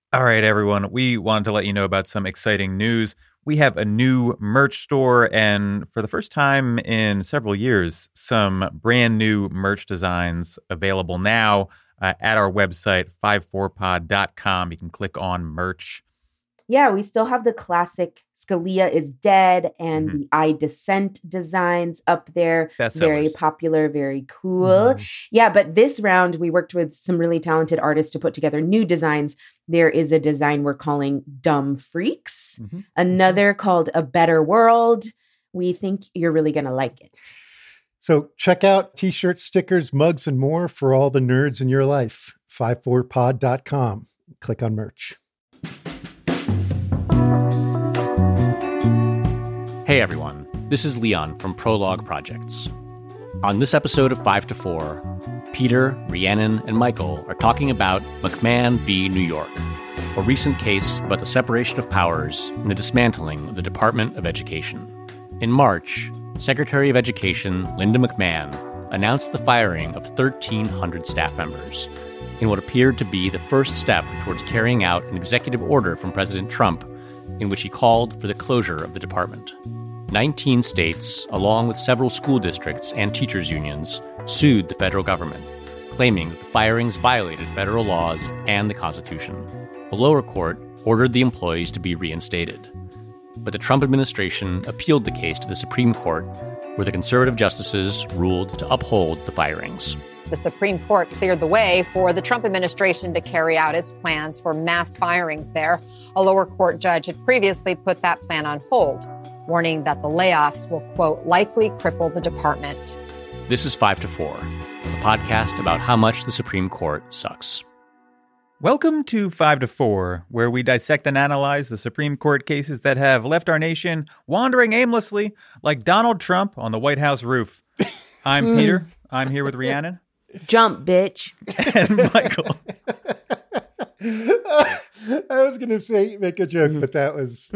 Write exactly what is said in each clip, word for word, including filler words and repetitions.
All right, everyone. We wanted to let you know about some exciting news. We have a new merch store, and for the first time in several years, some brand new merch designs available now uh, at our website, five four pod dot com. You can click on merch. Yeah, we still have the classic Scalia is dead and Mhm. the I Dissent designs up there. Bestsellers. Very popular, very cool. Mhm. Yeah, but this round we worked with some really talented artists to put together new designs. There is a design we're calling Dumb Freaks, Mhm. another called A Better World. We think you're really going to like it. So check out t-shirts, stickers, mugs, and more for all the nerds in your life. five four pod dot com. Click on merch. Hey everyone, this is Leon from Prologue Projects. On this episode of five to four, Peter, Rhiannon, and Michael are talking about McMahon v. New York, a recent case about the separation of powers and the dismantling of the Department of Education. In March, Secretary of Education Linda McMahon announced the firing of thirteen hundred staff members in what appeared to be the first step towards carrying out an executive order from President Trump in which he called for the closure of the department. nineteen states, along with several school districts and teachers' unions, sued the federal government, claiming that the firings violated federal laws and the Constitution. The lower court ordered the employees to be reinstated. But the Trump administration appealed the case to the Supreme Court, where the conservative justices ruled to uphold the firings. The Supreme Court cleared the way for the Trump administration to carry out its plans for mass firings there. A lower court judge had previously put that plan on hold, warning that the layoffs will, quote, likely cripple the department. This is five to four, a podcast about how much the Supreme Court sucks. Welcome to five to four, where we dissect and analyze the Supreme Court cases that have left our nation wandering aimlessly like Donald Trump on the White House roof. I'm Peter. I'm here with Rhiannon. Jump, bitch. And Michael. I was going to say, make a joke, but that was...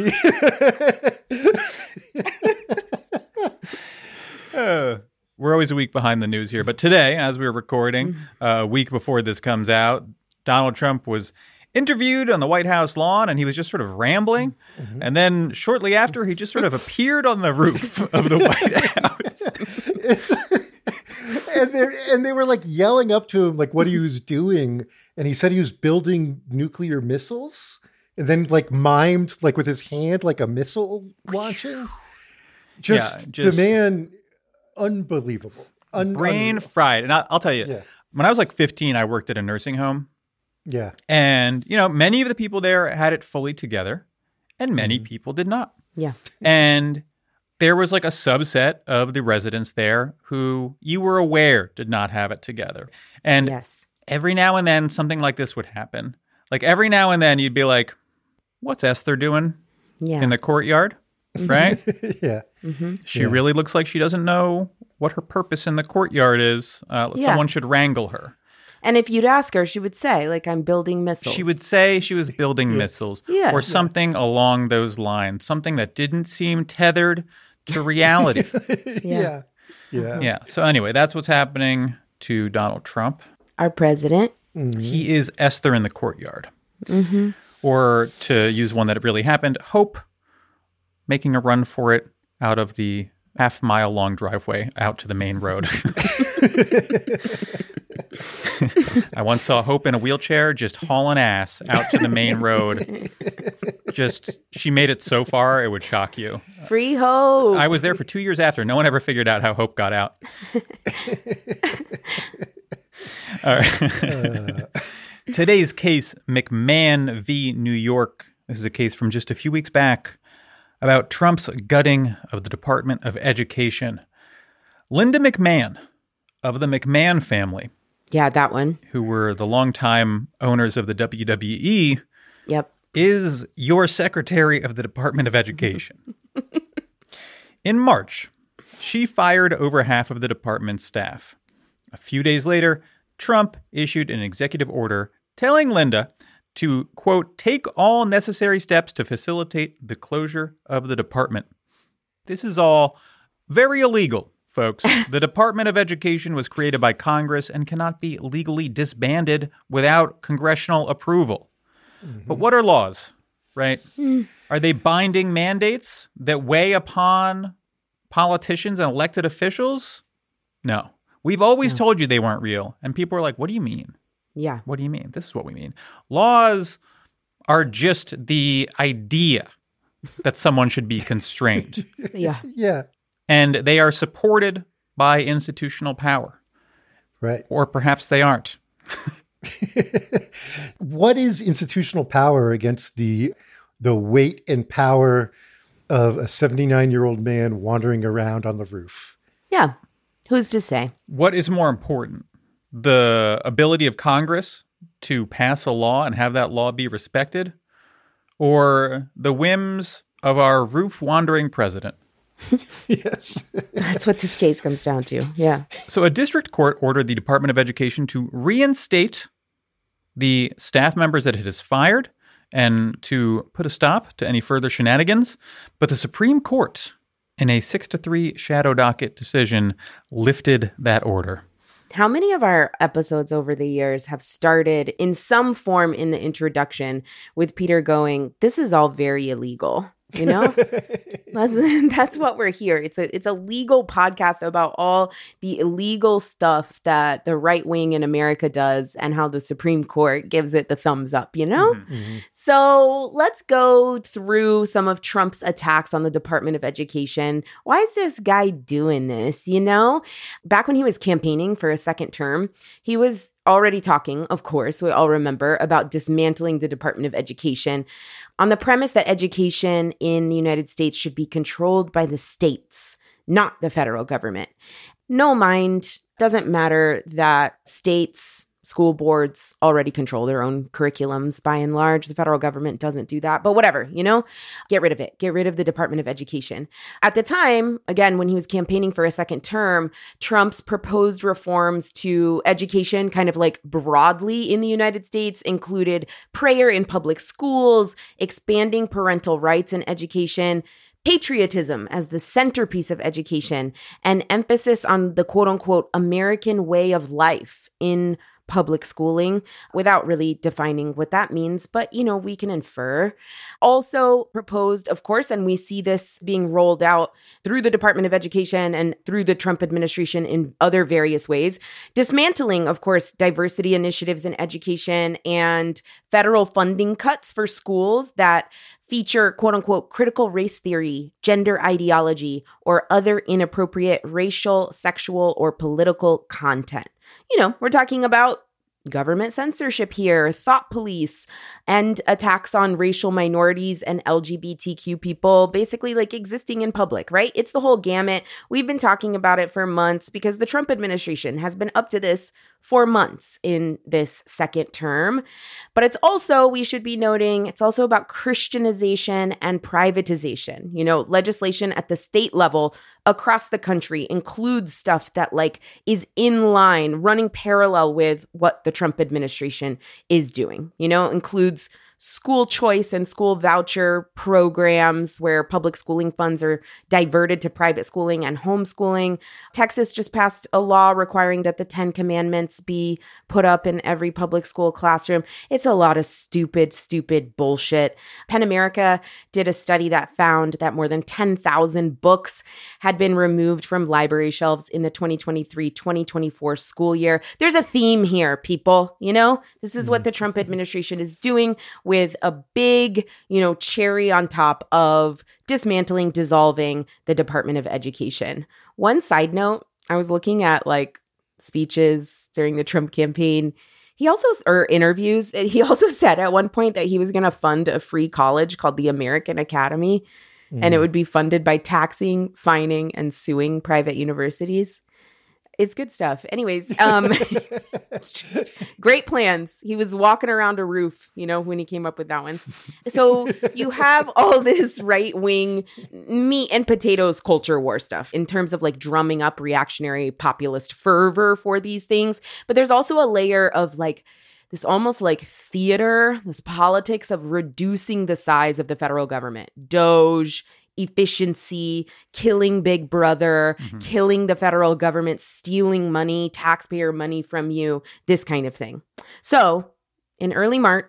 uh, we're always a week behind the news here. But today, as we're recording, uh, a week before this comes out, Donald Trump was interviewed on the White House lawn, and he was just sort of rambling. Mm-hmm. And then shortly after, he just sort of appeared on the roof of the White House. It's... And they and they were like yelling up to him, like what he was doing. And he said he was building nuclear missiles and then like mimed like with his hand, like a missile launching. Just, yeah, just the man, unbelievable. Un- brain un- fried. And I, I'll tell you, yeah. when I was like fifteen, I worked at a nursing home. Yeah. And, you know, many of the people there had it fully together and many mm-hmm. people did not. Yeah. And there was like a subset of the residents there who you were aware did not have it together. And yes. every now and then something like this would happen. Like every now and then you'd be like, what's Esther doing yeah. in the courtyard? Right? yeah. Mm-hmm. She yeah. really looks like she doesn't know what her purpose in the courtyard is. Uh, yeah. Someone should wrangle her. And if you'd ask her, she would say, like, I'm building missiles. She would say she was building yes. missiles yeah. or something yeah. along those lines, something that didn't seem tethered to reality. yeah. yeah. Yeah. So anyway, that's what's happening to Donald Trump. Our president. Mm-hmm. He is Esther in the courtyard. Mm-hmm. Or to use one that really happened, Hope making a run for it out of the half mile long driveway out to the main road. I once saw Hope in a wheelchair just hauling ass out to the main road. Just, she made it so far, it would shock you. Free Hope. I was there for two years after. No one ever figured out how Hope got out. All right. uh. Today's case, McMahon v. New York. This is a case from just a few weeks back about Trump's gutting of the Department of Education. Linda McMahon of the McMahon family. Yeah, that one. Who were the longtime owners of the W W E. Yep. Is your Secretary of the Department of Education. In March, she fired over half of the department's staff. A few days later, Trump issued an executive order telling Linda to, quote, take all necessary steps to facilitate the closure of the department. This is all very illegal, folks. The Department of Education was created by Congress and cannot be legally disbanded without congressional approval. Mm-hmm. But what are laws, right? Mm. Are they binding mandates that weigh upon politicians and elected officials? No. We've always No. told you they weren't real. And people are like, what do you mean? Yeah. What do you mean? This is what we mean. Laws are just the idea that someone should be constrained. Yeah. Yeah. And they are supported by institutional power. Right. Or perhaps they aren't. What is institutional power against the the weight and power of a seventy-nine-year-old man wandering around on the roof? Yeah. Who's to say? What is more important? The ability of Congress to pass a law and have that law be respected? Or the whims of our roof-wandering president? Yes. That's what this case comes down to. Yeah. So a district court ordered the Department of Education to reinstate the staff members that it has fired and to put a stop to any further shenanigans. But the Supreme Court, in a six to three shadow docket decision, lifted that order. How many of our episodes over the years have started in some form in the introduction with Peter going, this is all very illegal? You know, that's, that's what we're here. It's a it's a legal podcast about all the illegal stuff that the right wing in America does and how the Supreme Court gives it the thumbs up, you know? Mm-hmm. Mm-hmm. So let's go through some of Trump's attacks on the Department of Education. Why is this guy doing this? You know, back when he was campaigning for a second term, he was already talking, of course, we all remember, about dismantling the Department of Education on the premise that education in the United States should be controlled by the states, not the federal government. No mind, doesn't matter that states, school boards already control their own curriculums by and large. The federal government doesn't do that, but whatever, you know, get rid of it. Get rid of the Department of Education. At the time, again, when he was campaigning for a second term, Trump's proposed reforms to education kind of like broadly in the United States included prayer in public schools, expanding parental rights in education, patriotism as the centerpiece of education, and emphasis on the quote unquote American way of life in public schooling without really defining what that means. But, you know, we can infer. Also proposed, of course, and we see this being rolled out through the Department of Education and through the Trump administration in other various ways, dismantling, of course, diversity initiatives in education and federal funding cuts for schools that feature, quote unquote, critical race theory, gender ideology, or other inappropriate racial, sexual, or political content. You know, we're talking about government censorship here, thought police, and attacks on racial minorities and L G B T Q people, basically like existing in public, right? It's the whole gamut. We've been talking about it for months because the Trump administration has been up to this for months in this second term. But it's also, we should be noting, it's also about Christianization and privatization. You know, legislation at the state level across the country includes stuff that like is in line, running parallel with what the Trump administration is doing. You know, includes school choice and school voucher programs where public schooling funds are diverted to private schooling and homeschooling. Texas just passed a law requiring that the Ten Commandments be put up in every public school classroom. It's a lot of stupid, stupid bullshit. PEN America did a study that found that more than ten thousand books had been removed from library shelves in the twenty twenty-three twenty twenty-four school year. There's a theme here, people. You know, this is what the Trump administration is doing with a big, you know, cherry on top of dismantling, dissolving the Department of Education. One side note, I was looking at like speeches during the Trump campaign. He also, or interviews, he also said at one point that he was going to fund a free college called the American Academy, mm. and it would be funded by taxing, fining, and suing private universities. It's good stuff. Anyways, um, it's just great plans. He was walking around a roof, you know, when he came up with that one. So you have all this right-wing meat and potatoes culture war stuff in terms of like drumming up reactionary populist fervor for these things. But there's also a layer of like this almost like theater, this politics of reducing the size of the federal government. Doge, efficiency, killing Big Brother, mm-hmm. killing the federal government, stealing money, taxpayer money from you, this kind of thing. So in early March,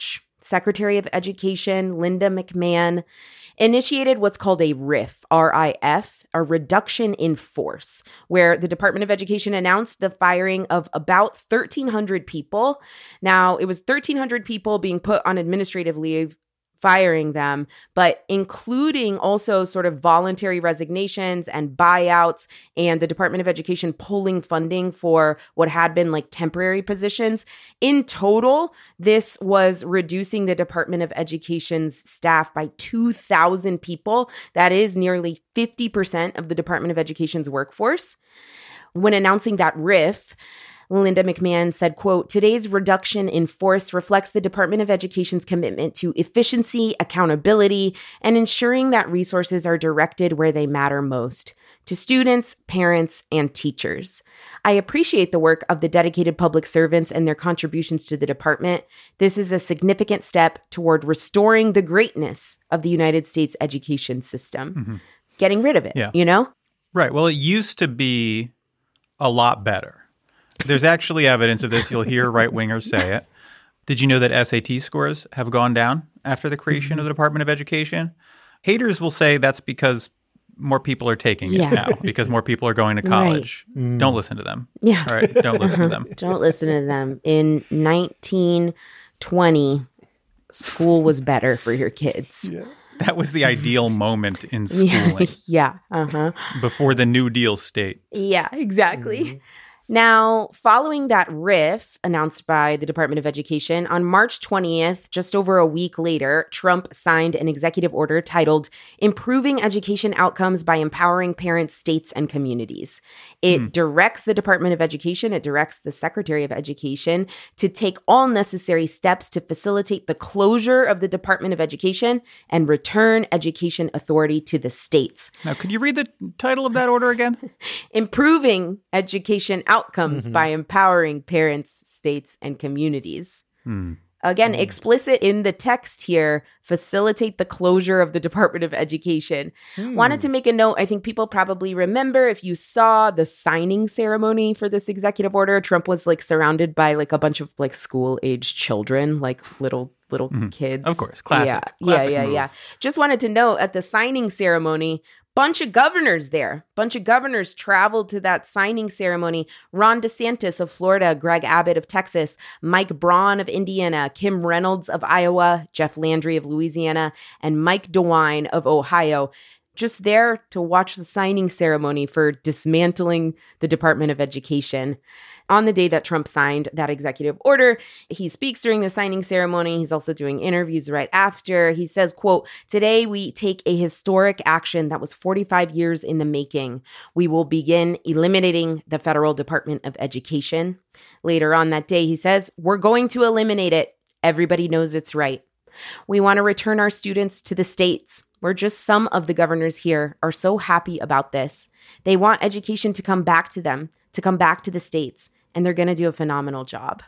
Secretary of Education Linda McMahon initiated what's called a R I F, R I F, a reduction in force, where the Department of Education announced the firing of about thirteen hundred people. Now, it was thirteen hundred people being put on administrative leave, firing them, but including also sort of voluntary resignations and buyouts, and the Department of Education pulling funding for what had been like temporary positions. In total, this was reducing the Department of Education's staff by two thousand people. That is nearly fifty percent of the Department of Education's workforce. When announcing that R I F, Linda McMahon said, quote, "Today's reduction in force reflects the Department of Education's commitment to efficiency, accountability, and ensuring that resources are directed where they matter most, to students, parents, and teachers. I appreciate the work of the dedicated public servants and their contributions to the department. This is a significant step toward restoring the greatness of the United States education system." Mm-hmm. Getting rid of it, yeah. you know? Right. Well, it used to be a lot better. There's actually evidence of this. You'll hear right-wingers say it. Did you know that S A T scores have gone down after the creation of the Department of Education? Haters will say that's because more people are taking yeah. it now, because more people are going to college. Right. Mm. Don't listen to them. Yeah. All right, don't listen to them. Don't listen to them. In nineteen twenty, school was better for your kids. Yeah. That was the ideal moment in schooling. yeah. Uh-huh. Before the New Deal state. Yeah, exactly. Mm-hmm. Now, following that R I F announced by the Department of Education, on March twentieth, just over a week later, Trump signed an executive order titled Improving Education Outcomes by Empowering Parents, States, and Communities. It hmm. directs the Department of Education, it directs the Secretary of Education to take all necessary steps to facilitate the closure of the Department of Education and return education authority to the states. Now, could you read the title of that order again? Improving Education Outcomes mm-hmm. by empowering parents, states, and communities. Hmm. Again, mm. explicit in the text here, facilitate the closure of the Department of Education. Mm. Wanted to make a note. I think people probably remember, if you saw the signing ceremony for this executive order, Trump was like surrounded by like a bunch of like school-aged children, like little little mm-hmm. kids. Of course, classic. Yeah, classic yeah, yeah, move. yeah. Just wanted to note, at the signing ceremony, bunch of governors there. Bunch of governors traveled to that signing ceremony. Ron DeSantis of Florida, Greg Abbott of Texas, Mike Braun of Indiana, Kim Reynolds of Iowa, Jeff Landry of Louisiana, and Mike DeWine of Ohio. Just there to watch the signing ceremony for dismantling the Department of Education. On the day that Trump signed that executive order, he speaks during the signing ceremony. He's also doing interviews right after. He says, quote, "Today we take a historic action that was forty-five years in the making. We will begin eliminating the Federal Department of Education." Later on that day, he says, "We're going to eliminate it. Everybody knows it's right. We want to return our students to the states, where just some of the governors here are so happy about this. They want education to come back to them, to come back to the states, and they're going to do a phenomenal job."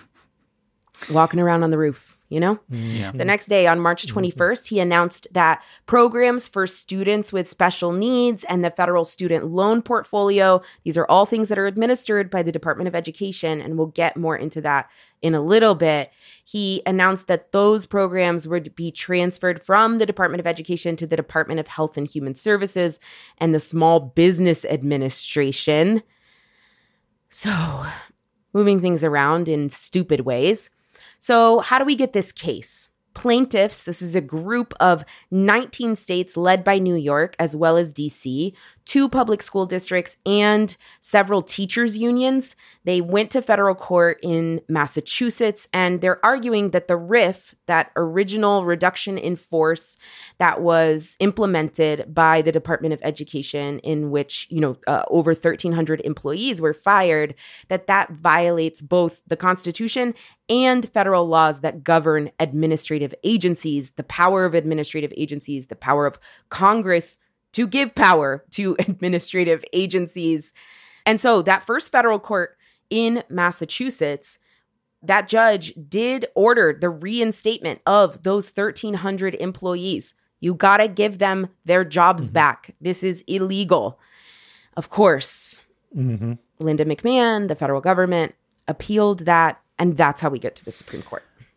Walking around on the roof, you know? Yeah. The next day, on March twenty-first, he announced that programs for students with special needs and the federal student loan portfolio, these are all things that are administered by the Department of Education, and we'll get more into that in a little bit. He announced that those programs would be transferred from the Department of Education to the Department of Health and Human Services and the Small Business Administration. So, moving things around in stupid ways. So, how do we get this case? Plaintiffs, this is a group of nineteen states led by New York, as well as D C, two public school districts, and several teachers' unions. They went to federal court in Massachusetts, and they're arguing that the R I F, that original reduction in force that was implemented by the Department of Education, in which, you know, uh, over thirteen hundred employees were fired, that that violates both the Constitution and federal laws that govern administrative agencies, the power of administrative agencies, the power of Congress to give power to administrative agencies. And so that first federal court in Massachusetts, that judge did order the reinstatement of those thirteen hundred employees. You got to give them their jobs mm-hmm. back. This is illegal. Of course, mm-hmm. Linda McMahon, the federal government, appealed that, and that's how we get to the Supreme Court.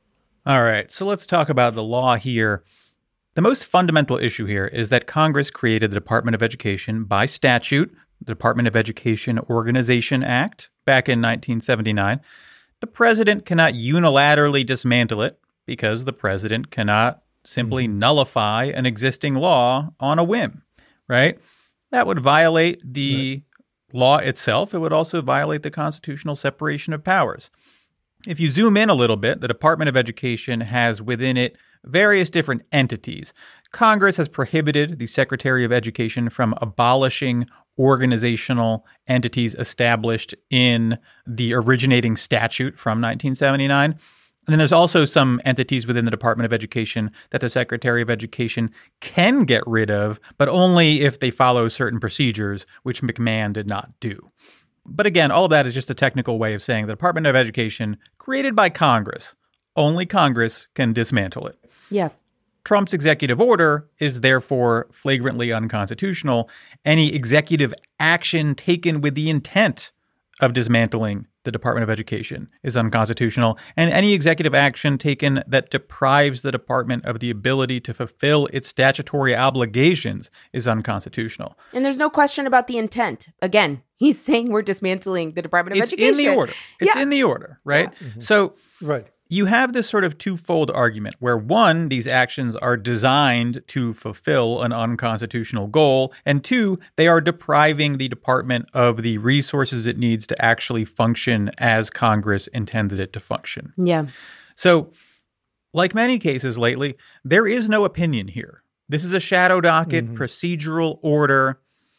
All right, so let's talk about the law here. The most fundamental issue here is that Congress created the Department of Education by statute, the Department of Education Organization Act, back in nineteen seventy-nine. The president cannot unilaterally dismantle it because the president cannot simply mm-hmm. nullify an existing law on a whim, right? That would violate the right. law itself. It would also violate the constitutional separation of powers. If you zoom in a little bit, the Department of Education has within it various different entities. Congress has prohibited the Secretary of Education from abolishing organizational entities established in the originating statute from nineteen seventy-nine. And then there's also some entities within the Department of Education that the Secretary of Education can get rid of, but only if they follow certain procedures, which McMahon did not do. But again, all of that is just a technical way of saying the Department of Education, created by Congress, only Congress can dismantle it. Yeah. Trump's executive order is therefore flagrantly unconstitutional. Any executive action taken with the intent of dismantling the Department of Education is unconstitutional, and any executive action taken that deprives the department of the ability to fulfill its statutory obligations is unconstitutional. And there's no question about the intent. Again, he's saying we're dismantling the Department of it's Education. It's in the order. It's yeah. in the order, right? Yeah. Mm-hmm. So right. you have this sort of twofold argument where, one, these actions are designed to fulfill an unconstitutional goal, and two, they are depriving the department of the resources it needs to actually function as Congress intended it to function. Yeah. So, like many cases lately, there is no opinion here. This is a shadow docket mm-hmm. procedural order.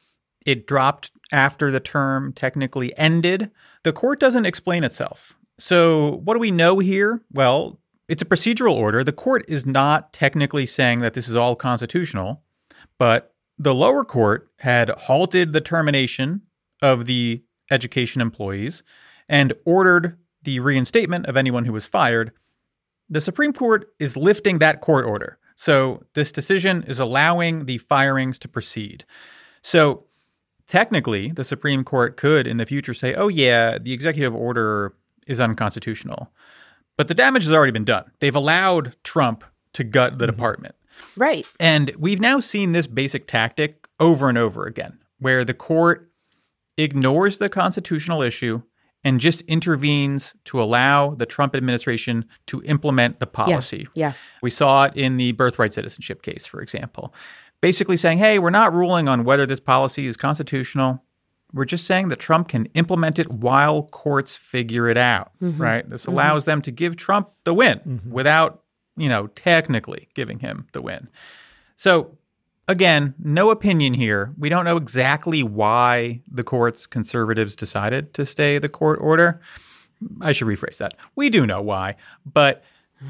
It dropped after the term technically ended. The court doesn't explain itself. So what do we know here? Well, it's a procedural order. The court is not technically saying that this is all constitutional, but the lower court had halted the termination of the education employees and ordered the reinstatement of anyone who was fired. The Supreme Court is lifting that court order. So this decision is allowing the firings to proceed. So technically, the Supreme Court could in the future say, oh yeah, the executive order is unconstitutional. But the damage has already been done. They've allowed Trump to gut the mm-hmm. department. Right. And we've now seen this basic tactic over and over again, where the court ignores the constitutional issue and just intervenes to allow the Trump administration to implement the policy. Yeah. yeah. We saw it in the birthright citizenship case, for example. Basically saying, hey, we're not ruling on whether this policy is constitutional. We're just saying that Trump can implement it while courts figure it out, mm-hmm. right? This allows mm-hmm. them to give Trump the win mm-hmm. without, you know, technically giving him the win. So, again, no opinion here. We don't know exactly why the court's conservatives decided to stay the court order. I should rephrase that. We do know why, but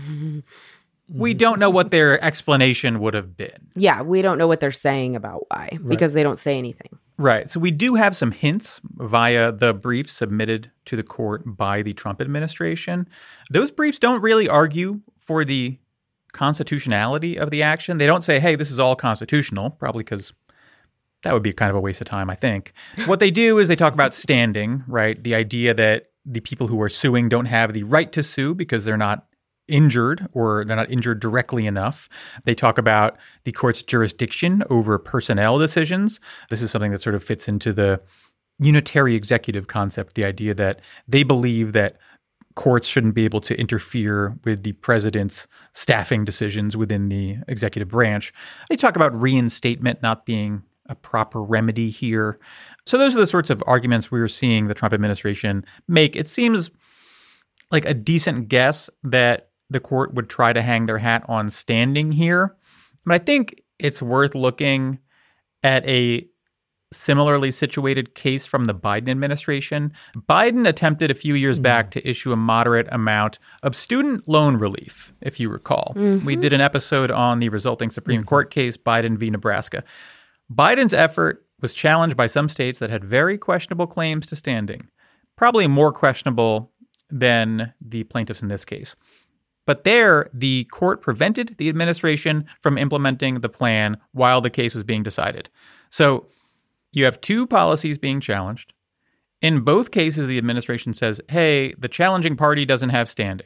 we don't know what their explanation would have been. Yeah, we don't know what they're saying about why, right. because they don't say anything. Right. So we do have some hints via the briefs submitted to the court by the Trump administration. Those briefs don't really argue for the constitutionality of the action. They don't say, hey, this is all constitutional, probably because that would be kind of a waste of time, I think. What they do is they talk about standing, right? The idea that the people who are suing don't have the right to sue because they're not injured or they're not injured directly enough. They talk about the court's jurisdiction over personnel decisions. This is something that sort of fits into the unitary executive concept, the idea that they believe that courts shouldn't be able to interfere with the president's staffing decisions within the executive branch. They talk about reinstatement not being a proper remedy here. So those are the sorts of arguments we were seeing the Trump administration make. It seems like a decent guess that the court would try to hang their hat on standing here. But I think it's worth looking at a similarly situated case from the Biden administration. Biden attempted a few years mm-hmm. back to issue a moderate amount of student loan relief, if you recall. Mm-hmm. We did an episode on the resulting Supreme mm-hmm. Court case, Biden v. Nebraska. Biden's effort was challenged by some states that had very questionable claims to standing, probably more questionable than the plaintiffs in this case. But there, the court prevented the administration from implementing the plan while the case was being decided. So you have two policies being challenged. In both cases, the administration says, hey, the challenging party doesn't have standing.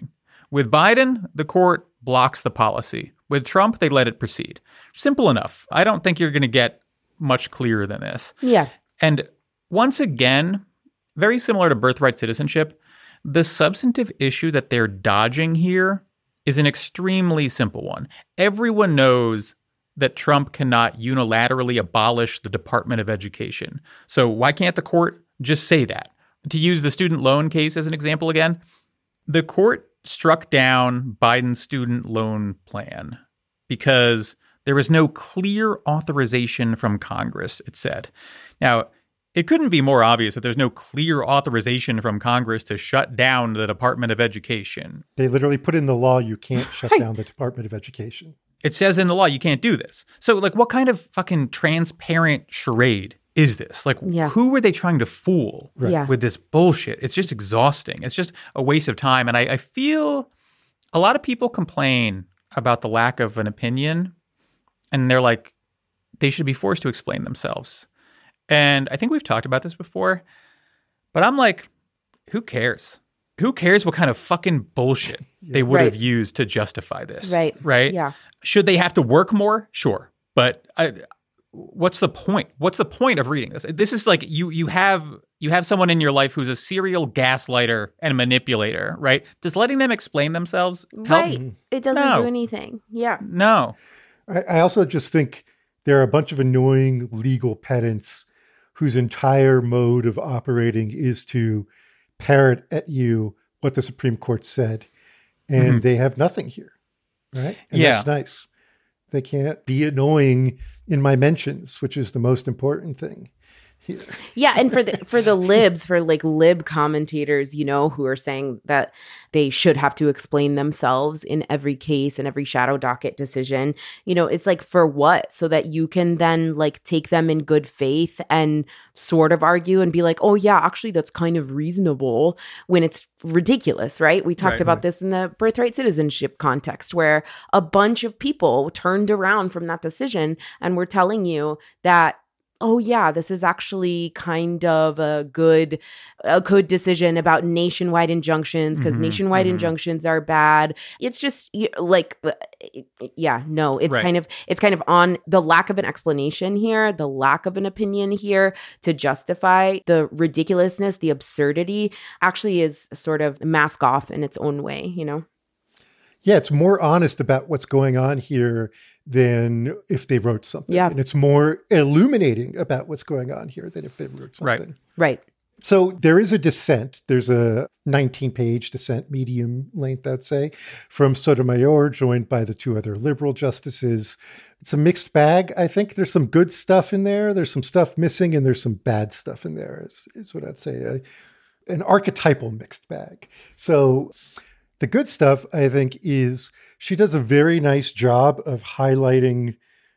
With Biden, the court blocks the policy. With Trump, they let it proceed. Simple enough. I don't think you're going to get much clearer than this. Yeah. And once again, very similar to birthright citizenship, the substantive issue that they're dodging here is an extremely simple one. Everyone knows that Trump cannot unilaterally abolish the Department of Education. So why can't the court just say that? To use the student loan case as an example again, the court struck down Biden's student loan plan because there was no clear authorization from Congress, it said. Now, it couldn't be more obvious that there's no clear authorization from Congress to shut down the Department of Education. They literally put in the law, you can't shut down the Department of Education. It says in the law you can't do this. So, like, what kind of fucking transparent charade is this? Like, yeah. who were they trying to fool right. yeah. with this bullshit? It's just exhausting. It's just a waste of time. And I, I feel a lot of people complain about the lack of an opinion, and they're like, they should be forced to explain themselves. And I think we've talked about this before, but I'm like, who cares? Who cares what kind of fucking bullshit yeah. they would right. have used to justify this? Right. Right? Yeah. Should they have to work more? Sure. But I, what's the point? What's the point of reading this? This is like you you have you have someone in your life who's a serial gaslighter and manipulator, right? Does letting them explain themselves help? Right. It doesn't no. do anything. Yeah. No. I, I also just think there are a bunch of annoying legal pedants whose entire mode of operating is to parrot at you what the Supreme Court said. And mm-hmm. they have nothing here, right? And yeah. that's nice. They can't be annoying in my mentions, which is the most important thing here. Yeah, and for the for the libs, for like lib commentators, you know, who are saying that they should have to explain themselves in every case and every shadow docket decision, you know, it's like, for what? So that you can then like take them in good faith and sort of argue and be like, oh yeah, actually that's kind of reasonable, when it's ridiculous, right? We talked right, about right. this in the birthright citizenship context, where a bunch of people turned around from that decision and were telling you that, oh yeah, this is actually kind of a good a good decision about nationwide injunctions, because mm-hmm, nationwide mm-hmm. injunctions are bad. It's just like, yeah, no, it's right. kind of it's kind of on the lack of an explanation here, the lack of an opinion here to justify the ridiculousness, the absurdity, actually is sort of mask off in its own way, you know? Yeah, it's more honest about what's going on here than if they wrote something. Yeah. And it's more illuminating about what's going on here than if they wrote something. Right. Right. So there is a dissent. There's a nineteen-page dissent, medium length, I'd say, from Sotomayor, joined by the two other liberal justices. It's a mixed bag. I think there's some good stuff in there. There's some stuff missing, and there's some bad stuff in there, is, is what I'd say. A, an archetypal mixed bag. So the good stuff, I think, is she does a very nice job of highlighting,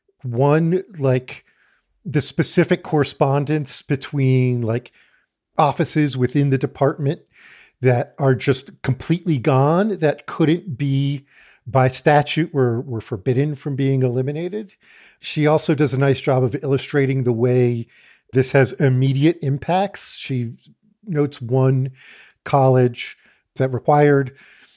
one, like the specific correspondence between like offices within the department that are just completely gone, that couldn't be by statute were, were forbidden from being eliminated. She also does a nice job of illustrating the way this has immediate impacts. She notes one college that required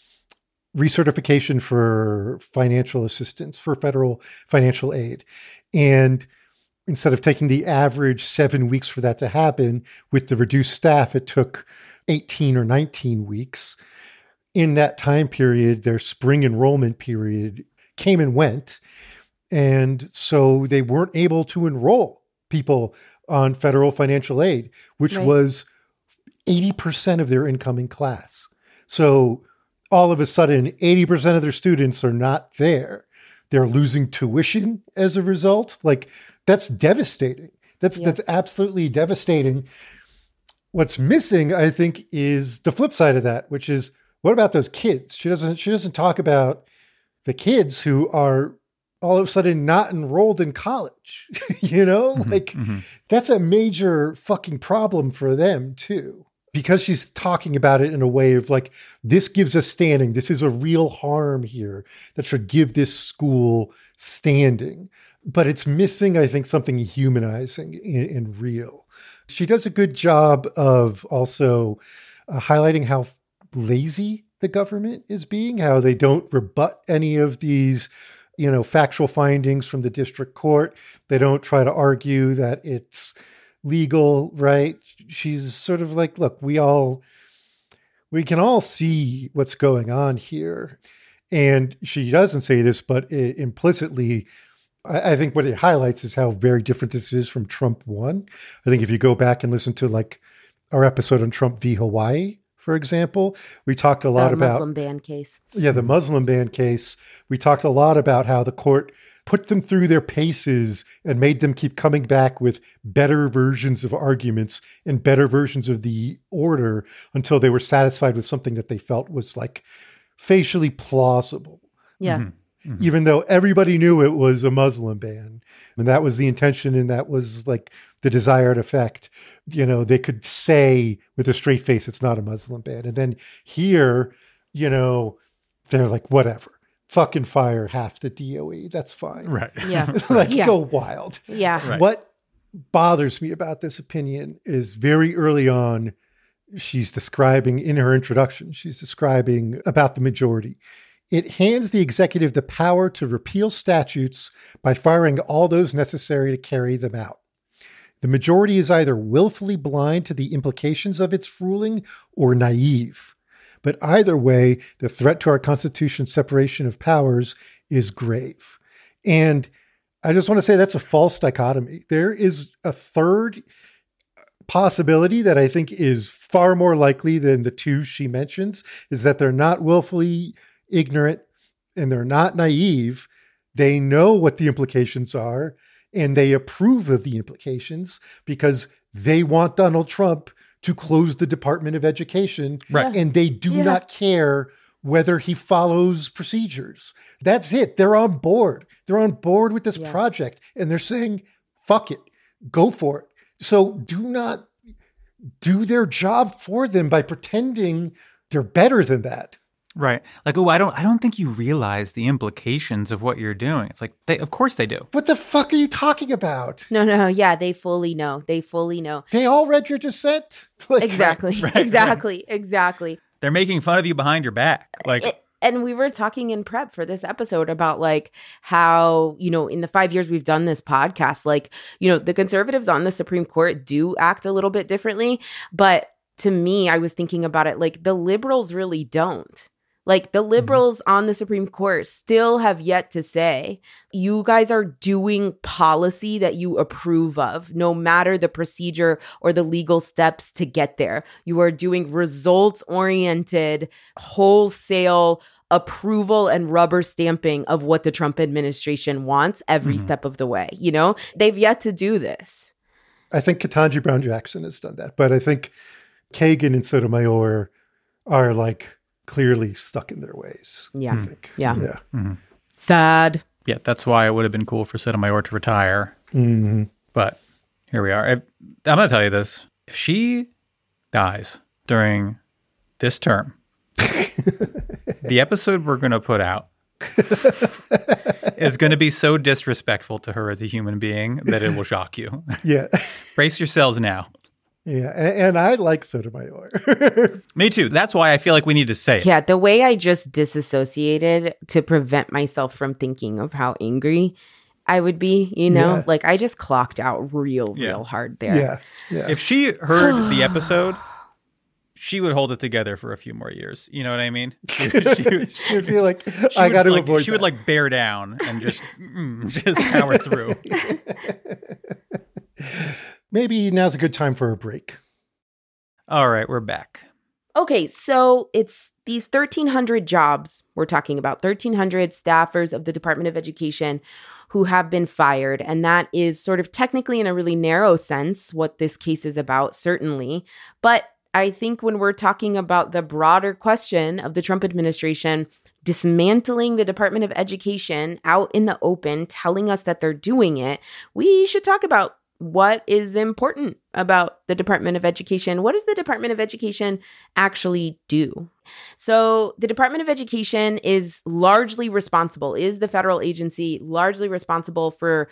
recertification for financial assistance, for federal financial aid. And instead of taking the average seven weeks for that to happen, with the reduced staff, it took eighteen or nineteen weeks. In that time period, their spring enrollment period came and went. And so they weren't able to enroll people on federal financial aid, which right. was eighty percent of their incoming class. So all of a sudden, eighty percent of their students are not there. They're losing tuition as a result. Like, that's devastating. That's yeah. that's absolutely devastating. What's missing, I think, is the flip side of that, which is, what about those kids? She doesn't she doesn't talk about the kids who are all of a sudden not enrolled in college. You know, mm-hmm, like mm-hmm. that's a major fucking problem for them too. Because she's talking about it in a way of like, this gives us standing. This is a real harm here that should give this school standing. But it's missing, I think, something humanizing and, and real. She does a good job of also uh, highlighting how lazy the government is being, how they don't rebut any of these, you know, factual findings from the district court. They don't try to argue that it's legal, right? She's sort of like, look, we all, we can all see what's going on here. And she doesn't say this, but it, implicitly, I, I think what it highlights is how very different this is from Trump one. I think if you go back and listen to like our episode on Trump v. Hawaii, for example, we talked a lot the about Muslim ban case. Yeah, the Muslim ban case. We talked a lot about how the court put them through their paces and made them keep coming back with better versions of arguments and better versions of the order until they were satisfied with something that they felt was like facially plausible. Yeah. Mm-hmm. Mm-hmm. Even though everybody knew it was a Muslim ban. And that was the intention, and that was like the desired effect. You know, they could say with a straight face, it's not a Muslim ban. And then here, you know, they're like, whatever, fucking fire half the D O E. That's fine. Right. Yeah. Like Yeah. go wild. Yeah. Right. What bothers me about this opinion is very early on, she's describing in her introduction, she's describing about the majority. It hands the executive the power to repeal statutes by firing all those necessary to carry them out. The majority is either willfully blind to the implications of its ruling or naive. But either way, the threat to our Constitution's separation of powers is grave. And I just want to say that's a false dichotomy. There is a third possibility that I think is far more likely than the two she mentions, is that they're not willfully ignorant and they're not naive. They know what the implications are and they approve of the implications because they want Donald Trump to close the Department of Education. Right. And they do Yeah. not care whether he follows procedures. That's it. They're on board. They're on board with this Yeah. project and they're saying, fuck it, go for it. So do not do their job for them by pretending they're better than that. Right. Like, oh, I don't I don't think you realize the implications of what you're doing. It's like, they, of course they do. What the fuck are you talking about? No, no. Yeah. They fully know. They fully know. They all read your dissent? Like, Exactly. right, exactly. Exactly. They're making fun of you behind your back. Like, It- and we were talking in prep for this episode about like how, you know, in the five years we've done this podcast, like, you know, the conservatives on the Supreme Court do act a little bit differently. But to me, I was thinking about it like the liberals really don't. Like the liberals mm-hmm. on the Supreme Court still have yet to say, you guys are doing policy that you approve of, no matter the procedure or the legal steps to get there. You are doing results-oriented, wholesale approval and rubber stamping of what the Trump administration wants every mm-hmm. step of the way. You know, they've yet to do this. I think Ketanji Brown Jackson has done that, but I think Kagan and Sotomayor are like clearly stuck in their ways. Yeah. I think. Yeah. Yeah. mm-hmm. Sad. Yeah, that's why it would have been cool for Sotomayor to retire. Mm-hmm. But here we are. I, I'm going to tell you this. If she dies during this term, the episode we're going to put out is going to be so disrespectful to her as a human being that it will shock you. Yeah. Brace yourselves now. Yeah, and, and I like Sotomayor. Me too. That's why I feel like we need to say it. Yeah, the way I just disassociated to prevent myself from thinking of how angry I would be, you know? Yeah. Like I just clocked out real, Yeah. real hard there. Yeah, yeah. If she heard the episode, she would hold it together for a few more years. You know what I mean? She, she, she would feel like, she I would, got to like, avoid She that. would like bear down and just, mm, just power through. Maybe now's a good time for a break. All right, we're back. Okay, so it's these thirteen hundred jobs we're talking about, thirteen hundred staffers of the Department of Education who have been fired. And that is sort of technically in a really narrow sense what this case is about, certainly. But I think when we're talking about the broader question of the Trump administration dismantling the Department of Education out in the open, telling us that they're doing it, we should talk about what is important about the Department of Education. What does the Department of Education actually do? So the Department of Education is largely responsible, is the federal agency largely responsible for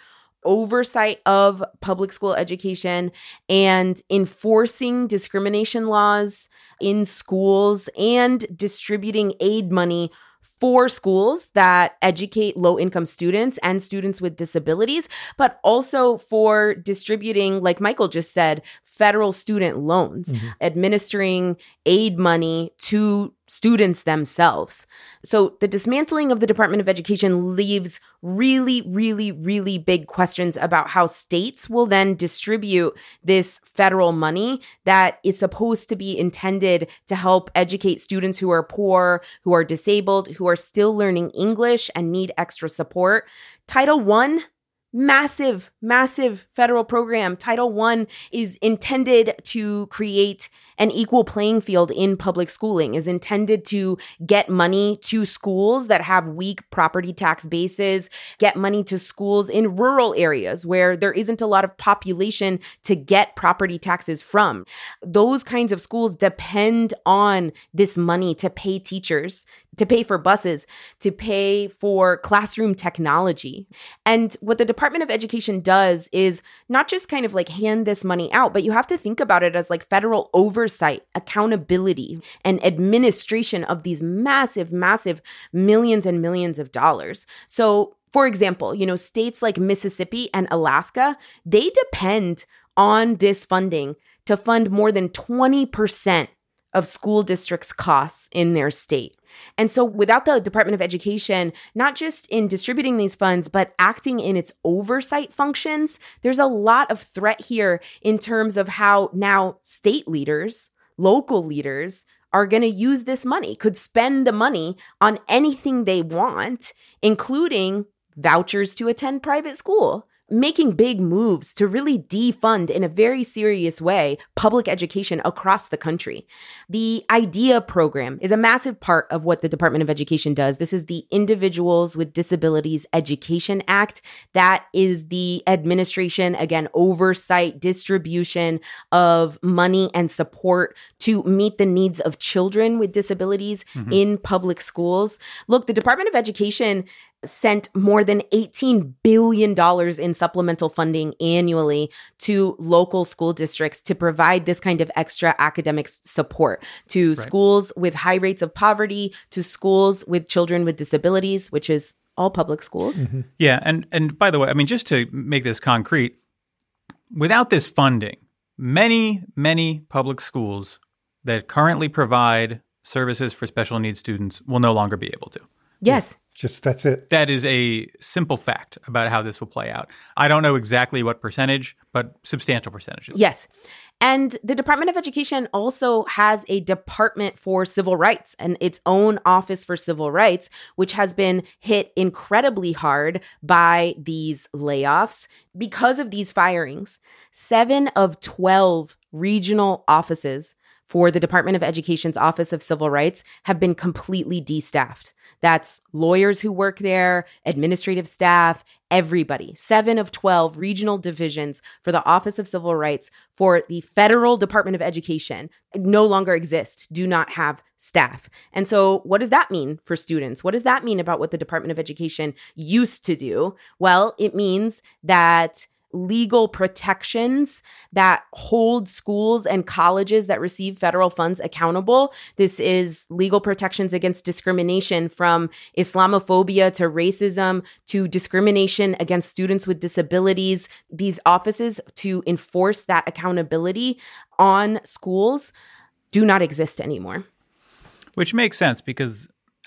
oversight of public school education and enforcing discrimination laws in schools and distributing aid money for schools that educate low-income students and students with disabilities, but also for distributing, like Michael just said, federal student loans, mm-hmm. administering aid money to students themselves. So the dismantling of the Department of Education leaves really, really, really big questions about how states will then distribute this federal money that is supposed to be intended to help educate students who are poor, who are disabled, who are still learning English and need extra support. Title One, massive, massive federal program. Title One is intended to create an equal playing field in public schooling, is intended to get money to schools that have weak property tax bases, get money to schools in rural areas where there isn't a lot of population to get property taxes from. Those kinds of schools depend on this money to pay teachers, to pay for buses, to pay for classroom technology. And what the Department of Education does is not just kind of like hand this money out, but you have to think about it as like federal oversight, accountability, and administration of these massive, massive millions and millions of dollars. So, for example, you know, states like Mississippi and Alaska, they depend on this funding to fund more than twenty percent of school districts' costs in their state. And so without the Department of Education, not just in distributing these funds, but acting in its oversight functions, there's a lot of threat here in terms of how now state leaders, local leaders, are going to use this money, could spend the money on anything they want, including vouchers to attend private school, making big moves to really defund in a very serious way public education across the country. The IDEA program is a massive part of what the Department of Education does. This is the Individuals with Disabilities Education Act. That is the administration, again, oversight, distribution of money and support to meet the needs of children with disabilities mm-hmm. in public schools. Look, the Department of Education sent more than eighteen billion dollars in supplemental funding annually to local school districts to provide this kind of extra academic support to right. schools with high rates of poverty, to schools with children with disabilities, which is all public schools. Mm-hmm. Yeah. And, and by the way, I mean, just to make this concrete, without this funding, many, many public schools that currently provide services for special needs students will no longer be able to. Yes. Just that's it. That is a simple fact about how this will play out. I don't know exactly what percentage, but substantial percentages. Yes. And the Department of Education also has a Department for Civil Rights and its own Office for Civil Rights, which has been hit incredibly hard by these layoffs. Because of these firings, seven of twelve regional offices for the Department of Education's Office of Civil Rights have been completely destaffed. That's lawyers who work there, administrative staff, everybody. Seven of twelve regional divisions for the Office of Civil Rights for the Federal Department of Education no longer exist, do not have staff. And so what does that mean for students? What does that mean about what the Department of Education used to do? Well, it means that legal protections that hold schools and colleges that receive federal funds accountable. This is legal protections against discrimination, from Islamophobia to racism to discrimination against students with disabilities. These offices to enforce that accountability on schools do not exist anymore. Which makes sense, because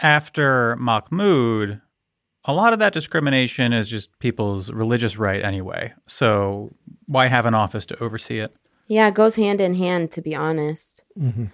after Mahmoud, a lot of that discrimination is just people's religious right anyway. So why have an office to oversee it? Yeah, it goes hand in hand, to be honest. Mm-hmm.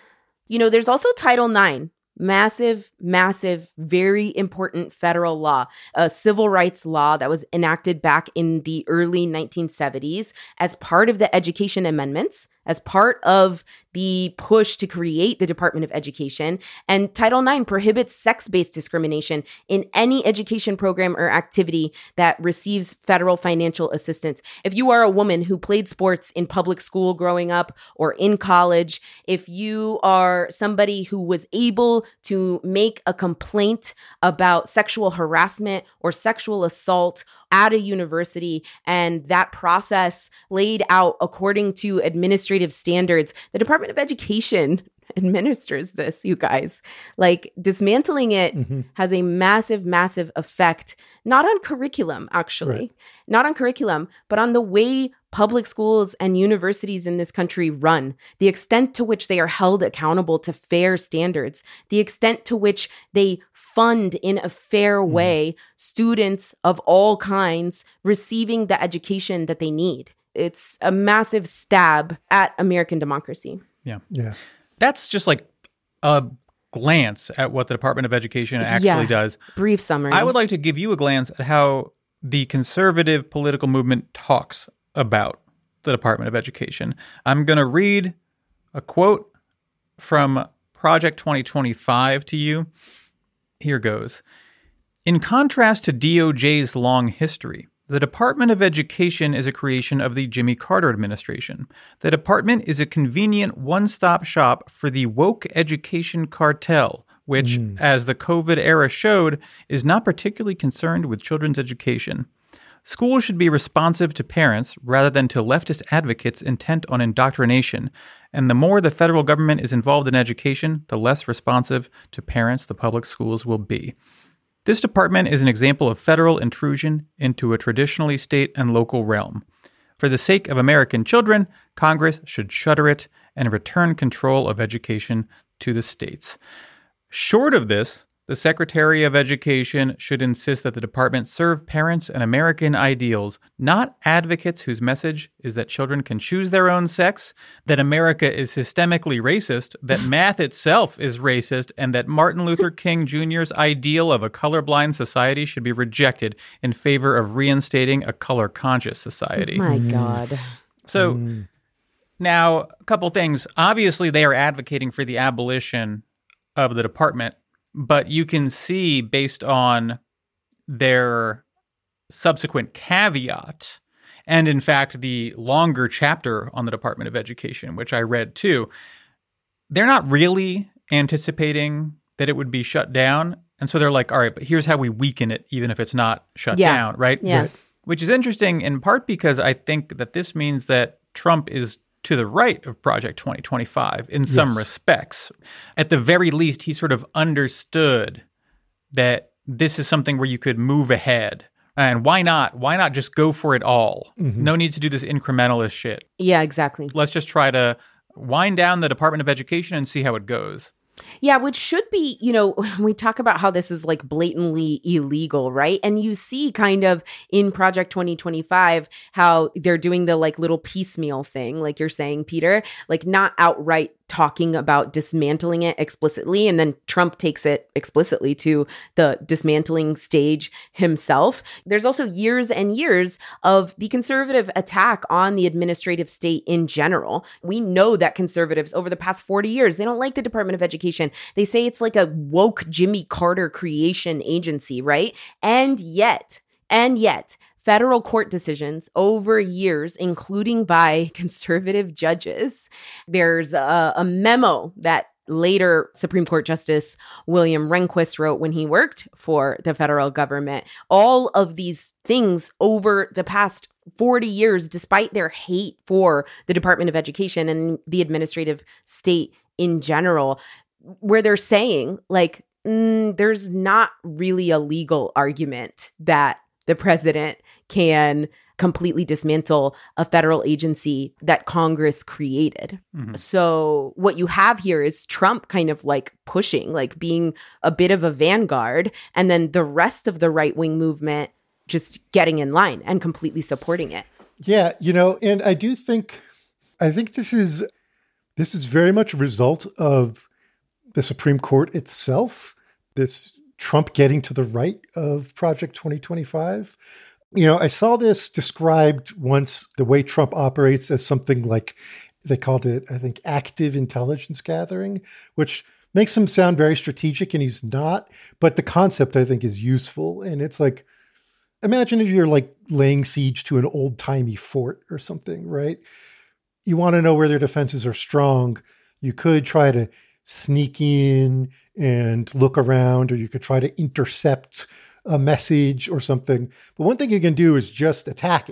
You know, there's also Title nine, massive, massive, very important federal law, a civil rights law that was enacted back in the early nineteen seventies as part of the Education Amendments, as part of the push to create the Department of Education. And Title nine prohibits sex-based discrimination in any education program or activity that receives federal financial assistance. If you are a woman who played sports in public school growing up or in college, if you are somebody who was able to make a complaint about sexual harassment or sexual assault at a university, and that process laid out according to administrative standards, the Department of Education administers this, you guys. Like, dismantling it mm-hmm. has a massive, massive effect, not on curriculum, actually, right. not on curriculum, but on the way public schools and universities in this country run, the extent to which they are held accountable to fair standards, the extent to which they fund in a fair mm-hmm. way students of all kinds receiving the education that they need. It's a massive stab at American democracy. Yeah. Yeah. That's just like a glance at what the Department of Education actually yeah. does. Brief summary. I would like to give you a glance at how the conservative political movement talks about the Department of Education. I'm going to read a quote from Project twenty twenty-five to you. Here goes. In contrast to D O J's long history, the Department of Education is a creation of the Jimmy Carter administration. The department is a convenient one-stop shop for the woke education cartel, which, mm. as the COVID era showed, is not particularly concerned with children's education. Schools should be responsive to parents rather than to leftist advocates intent on indoctrination. And the more the federal government is involved in education, the less responsive to parents the public schools will be. This department is an example of federal intrusion into a traditionally state and local realm. For the sake of American children, Congress should shutter it and return control of education to the states. Short of this, the Secretary of Education should insist that the department serve parents and American ideals, not advocates whose message is that children can choose their own sex, that America is systemically racist, that math itself is racist, and that Martin Luther King Junior's ideal of a colorblind society should be rejected in favor of reinstating a color-conscious society. My God. So Mm. now, a couple things. Obviously, they are advocating for the abolition of the department. But you can see, based on their subsequent caveat, and in fact, the longer chapter on the Department of Education, which I read too, they're not really anticipating that it would be shut down. And so they're like, all right, but here's how we weaken it, even if it's not shut yeah. down, right? Yeah. Right. Which is interesting in part because I think that this means that Trump is to the right of Project twenty twenty-five in some yes. respects. At the very least, he sort of understood that this is something where you could move ahead. And why not? Why not just go for it all? Mm-hmm. No need to do this incrementalist shit. Yeah, exactly. Let's just try to wind down the Department of Education and see how it goes. Yeah, which should be, you know, we talk about how this is like blatantly illegal, right? And you see kind of in Project twenty twenty-five how they're doing the like little piecemeal thing, like you're saying, Peter, like not outright talking about dismantling it explicitly. And then Trump takes it explicitly to the dismantling stage himself. There's also years and years of the conservative attack on the administrative state in general. We know that conservatives over the past forty years, they don't like the Department of Education. They say it's like a woke Jimmy Carter creation agency, right? And yet, and yet, federal court decisions over years, including by conservative judges. There's a, a memo that later Supreme Court Justice William Rehnquist wrote when he worked for the federal government. All of these things over the past forty years, despite their hate for the Department of Education and the administrative state in general, where they're saying, like, mm, there's not really a legal argument that the president can completely dismantle a federal agency that Congress created. Mm-hmm. So what you have here is Trump kind of like pushing, like being a bit of a vanguard, and then the rest of the right-wing movement just getting in line and completely supporting it. Yeah, you know, and I do think, I think this is, this is very much a result of the Supreme Court itself, this Trump getting to the right of Project twenty twenty-five. You know, I saw this described once, the way Trump operates, as something like They called it, I think, active intelligence gathering, which makes him sound very strategic, and he's not. But the concept, I think, is useful. And it's like, imagine if you're like laying siege to an old-timey fort or something, right? You want to know where their defenses are strong. You could try to sneak in and look around, or you could try to intercept a message or something. But one thing you can do is just attack it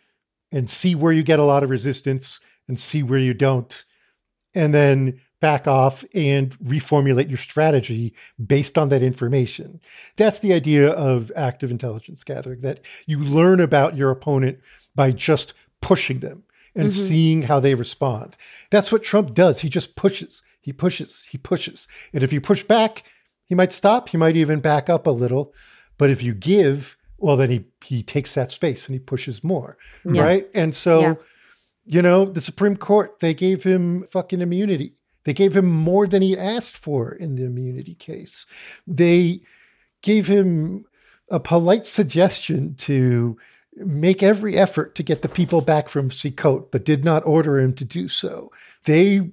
and see where you get a lot of resistance and see where you don't, and then back off and reformulate your strategy based on that information. That's the idea of active intelligence gathering, that you learn about your opponent by just pushing them and mm-hmm. seeing how they respond. That's what Trump does. He just pushes, he pushes, he pushes. And if you push back, he might stop. He might even back up a little. But if you give, well, then he, he takes that space and he pushes more, yeah. right? And so, yeah. you know, the Supreme Court, they gave him fucking immunity. They gave him more than he asked for in the immunity case. They gave him a polite suggestion to make every effort to get the people back from Sukkot, but did not order him to do so. They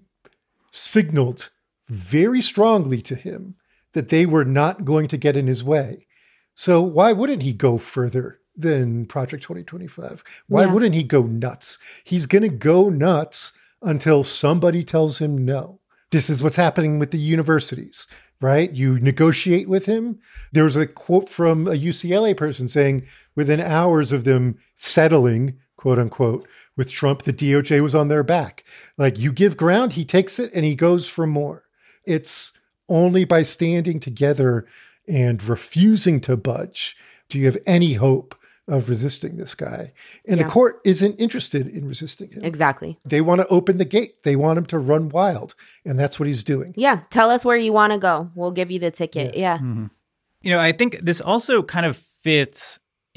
signaled very strongly to him that they were not going to get in his way. So why wouldn't he go further than Project twenty twenty-five? Why yeah. wouldn't he go nuts? He's going to go nuts until somebody tells him no. This is what's happening with the universities, right? You negotiate with him. There was a quote from a U C L A person saying within hours of them settling, quote unquote, with Trump, the D O J was on their back. Like, you give ground, he takes it and he goes for more. It's only by standing together and refusing to budge do you have any hope of resisting this guy. And yeah. the court isn't interested in resisting him. Exactly. They want to open the gate. They want him to run wild. And that's what he's doing. Yeah. Tell us where you want to go. We'll give you the ticket. Yeah. yeah. Mm-hmm. You know, I think this also kind of fits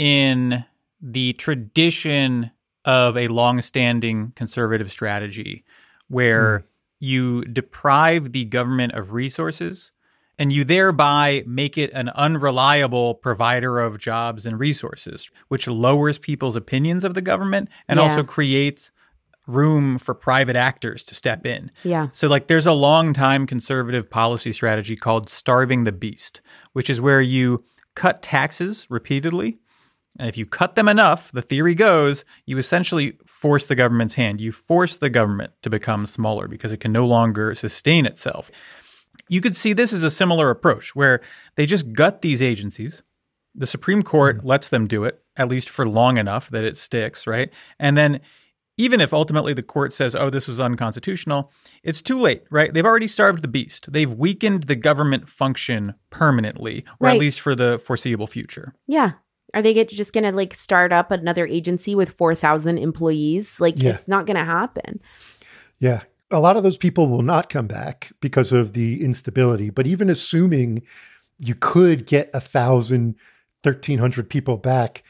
in the tradition of a longstanding conservative strategy where mm. you deprive the government of resources and you thereby make it an unreliable provider of jobs and resources, which lowers people's opinions of the government and yeah. also creates room for private actors to step in. Yeah. So like there's a long time conservative policy strategy called starving the beast, which is where you cut taxes repeatedly. And if you cut them enough, the theory goes, you essentially force the government's hand. You force the government to become smaller because it can no longer sustain itself. You could see this as a similar approach where they just gut these agencies. The Supreme Court mm-hmm. lets them do it, at least for long enough that it sticks, right? And then even if ultimately the court says, oh, this was unconstitutional, it's too late, right? They've already starved the beast. They've weakened the government function permanently, or right. at least for the foreseeable future. Yeah. Are they get, just going to like start up another agency with four thousand employees? Like yeah. it's not going to happen. Yeah. A lot of those people will not come back because of the instability. But even assuming you could get a thousand, thirteen hundred people back,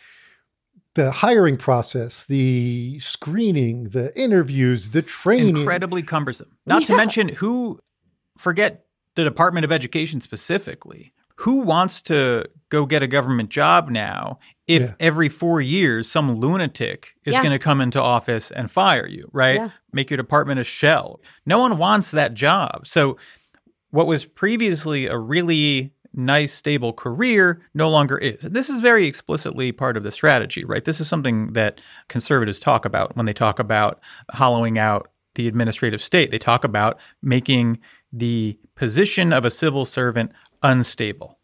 the hiring process, the screening, the interviews, the training. Incredibly cumbersome. Not yeah. to mention who, forget the Department of Education specifically, who wants to go get a government job now if yeah. every four years some lunatic is yeah. going to come into office and fire you, right? Yeah. Make your department a shell. No one wants that job. So what was previously a really nice, stable career no longer is. This is very explicitly part of the strategy, right? This is something that conservatives talk about when they talk about hollowing out the administrative state. They talk about making the position of a civil servant unstable.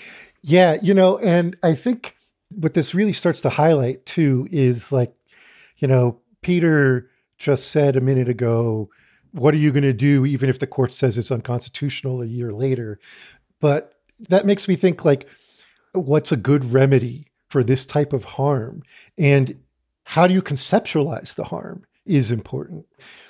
Yeah, you know, and I think what this really starts to highlight too is like, you know, Peter just said a minute ago, what are you going to do even if the court says it's unconstitutional a year later? But that makes me think like, what's a good remedy for this type of harm? And how do you conceptualize the harm is important.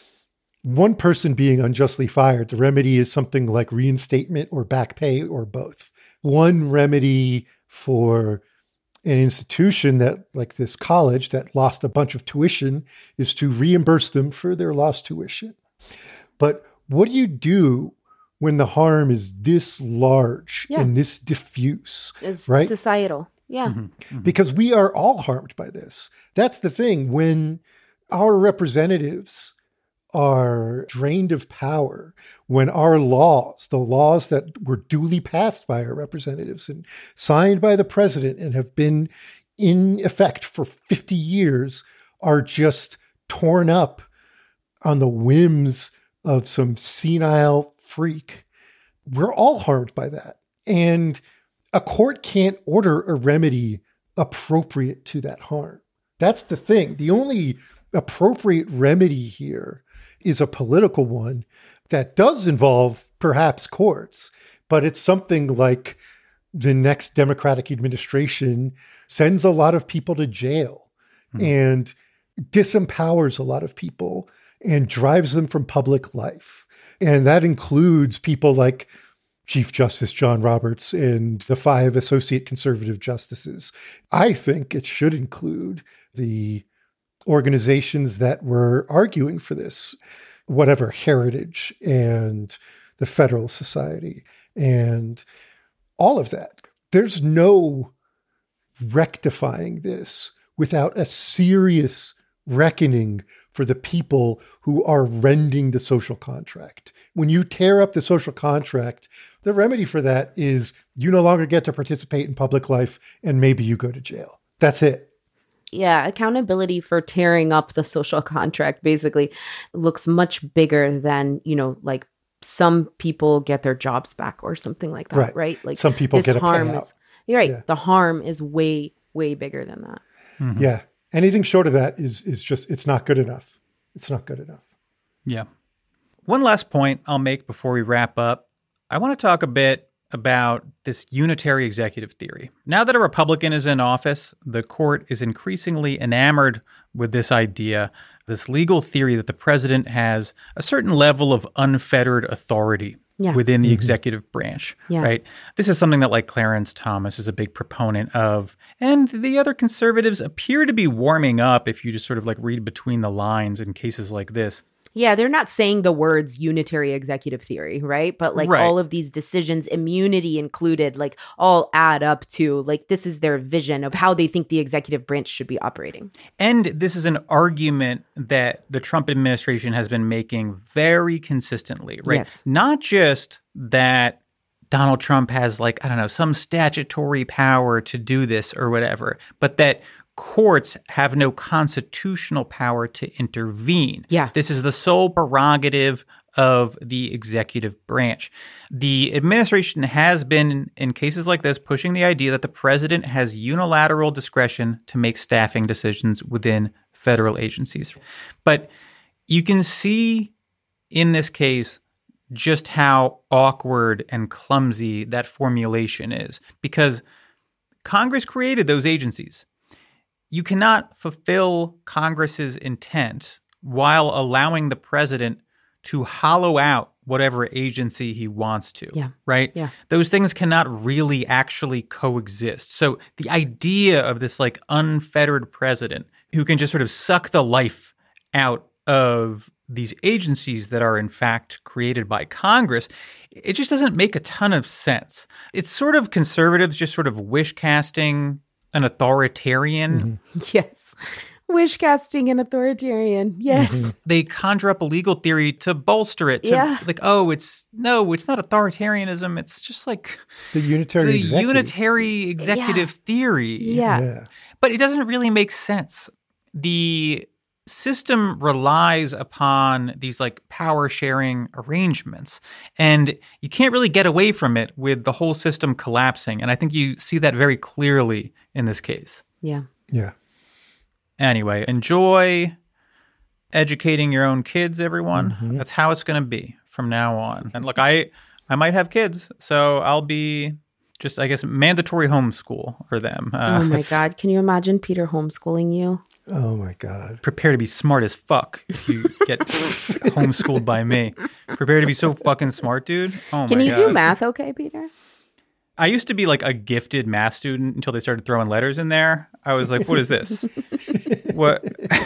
One person being unjustly fired, the remedy is something like reinstatement or back pay or both. One remedy for an institution that, like this college that lost a bunch of tuition, is to reimburse them for their lost tuition. But what do you do when the harm is this large yeah. and this diffuse? It's right? societal. Yeah. Mm-hmm. Mm-hmm. Because we are all harmed by this. That's the thing. When our representatives are drained of power, when our laws, the laws that were duly passed by our representatives and signed by the president and have been in effect for fifty years, are just torn up on the whims of some senile freak, we're all harmed by that. And a court can't order a remedy appropriate to that harm. That's the thing. The only appropriate remedy here is a political one that does involve perhaps courts, but it's something like the next Democratic administration sends a lot of people to jail mm-hmm. and disempowers a lot of people and drives them from public life. And that includes people like Chief Justice John Roberts and the five associate conservative justices. I think it should include the organizations that were arguing for this, whatever, Heritage and the Federalist Society and all of that. There's no rectifying this without a serious reckoning for the people who are rending the social contract. When you tear up the social contract, the remedy for that is you no longer get to participate in public life and maybe you go to jail. That's it. Yeah, accountability for tearing up the social contract basically looks much bigger than, you know, like some people get their jobs back or something like that, right? right? Like some people get a harm payout. Is, you're right. Yeah. The harm is way, way bigger than that. Mm-hmm. Yeah. Anything short of that is is just, it's not good enough. It's not good enough. Yeah. One last point I'll make before we wrap up. I want to talk a bit about this unitary executive theory. Now that a Republican is in office, the court is increasingly enamored with this idea, this legal theory that the president has a certain level of unfettered authority yeah. within the mm-hmm. executive branch, yeah. right? This is something that like Clarence Thomas is a big proponent of, and the other conservatives appear to be warming up if you just sort of like read between the lines in cases like this. Yeah, they're not saying the words unitary executive theory, right? But like right. all of these decisions, immunity included, like all add up to like this is their vision of how they think the executive branch should be operating. And this is an argument that the Trump administration has been making very consistently, right? Yes. Not just that Donald Trump has like, I don't know, some statutory power to do this or whatever, but that courts have no constitutional power to intervene. Yeah. This is the sole prerogative of the executive branch. The administration has been, in cases like this, pushing the idea that the president has unilateral discretion to make staffing decisions within federal agencies. But you can see in this case just how awkward and clumsy that formulation is, because Congress created those agencies. You cannot fulfill Congress's intent while allowing the president to hollow out whatever agency he wants to, yeah. right? Yeah. Those things cannot really actually coexist. So the idea of this like unfettered president who can just sort of suck the life out of these agencies that are in fact created by Congress, it just doesn't make a ton of sense. It's sort of conservatives just sort of wish casting an authoritarian. Mm-hmm. Yes. Wish casting an authoritarian. Yes. Mm-hmm. They conjure up a legal theory to bolster it. To yeah. Like, oh, it's no, it's not authoritarianism. It's just like the unitary the executive. unitary executive yeah. theory. Yeah. yeah. But it doesn't really make sense. The system relies upon these like power sharing arrangements, and you can't really get away from it with the whole system collapsing. And I think you see that very clearly in this case. Yeah. Yeah. Anyway, enjoy educating your own kids, everyone. Mm-hmm. That's how it's going to be from now on. And look, I I might have kids, so I'll be just, I guess, mandatory homeschool for them. Uh, oh my God. Can you imagine Peter homeschooling you? Oh my God. Prepare to be smart as fuck if you get homeschooled by me. Prepare to be so fucking smart, dude. Oh my God. Can you do math okay, Peter? I used to be like a gifted math student until they started throwing letters in there. I was like, what is this? What?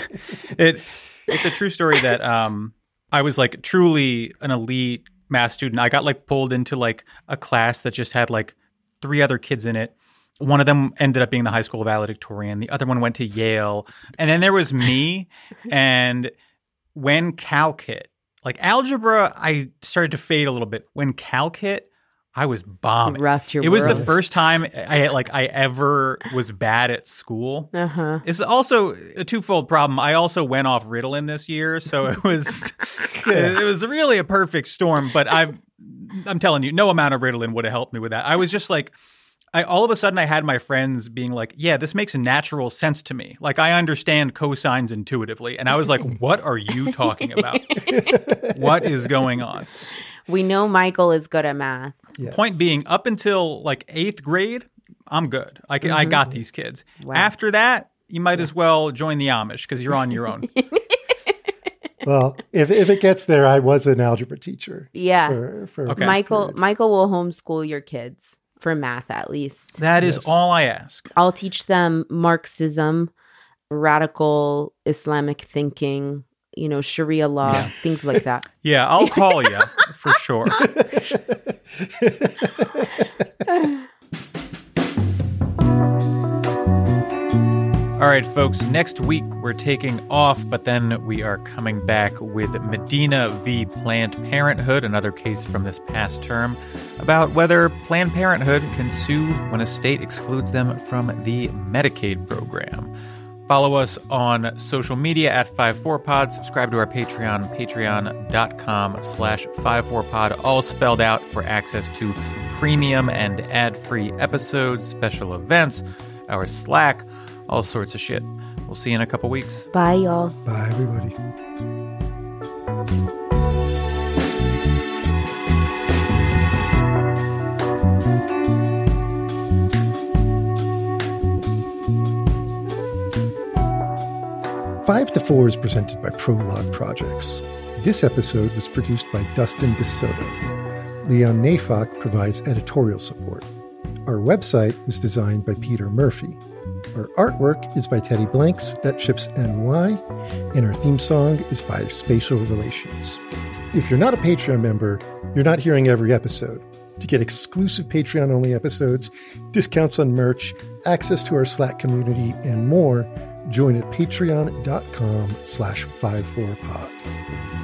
it It's a true story that um, I was like truly an elite math student. I got like pulled into like a class that just had like three other kids in it. One of them ended up being the high school valedictorian. The other one went to Yale. And then there was me. And when calc hit, like algebra, I started to fade a little bit. When calc hit, I was bombing. It rocked your It was world. the first time I like I ever was bad at school. Uh-huh. It's also a twofold problem. I also went off Ritalin this year, so it was it was really a perfect storm. But I'm I'm telling you, no amount of Ritalin would have helped me with that. I was just like, I all of a sudden I had my friends being like, "Yeah, this makes natural sense to me. Like I understand cosines intuitively," and I was like, "What are you talking about? What is going on?" We know Michael is good at math. Yes. Point being, up until like eighth grade, I'm good. I can, I got these kids. Wow. After that, you might as well join the Amish because you're on your own. Well, if if it gets there, I was an algebra teacher. Yeah. For, for Okay. Michael Michael will homeschool your kids for math at least. That is Yes. all I ask. I'll teach them Marxism, radical Islamic thinking, you know, Sharia law, Yeah. things like that. Yeah, I'll call you for sure. All right, folks, next week we're taking off, but then we are coming back with Medina v. Planned Parenthood, another case from this past term, about whether Planned Parenthood can sue when a state excludes them from the Medicaid program. Follow us on social media at fifty-four pod. Subscribe to our Patreon, patreon.com slash 54pod, all spelled out for access to premium and ad-free episodes, special events, our Slack, all sorts of shit. We'll see you in a couple weeks. Bye, y'all. Bye, everybody. Five to Four is presented by Prologue Projects. This episode was produced by Dustin DeSoto. Leon Nafok provides editorial support. Our website was designed by Peter Murphy. Our artwork is by Teddy Blanks at Chips N Y, and our theme song is by Spatial Relations. If you're not a Patreon member, you're not hearing every episode. To get exclusive Patreon-only episodes, discounts on merch, access to our Slack community, and more, join at patreon.com slash 54pod.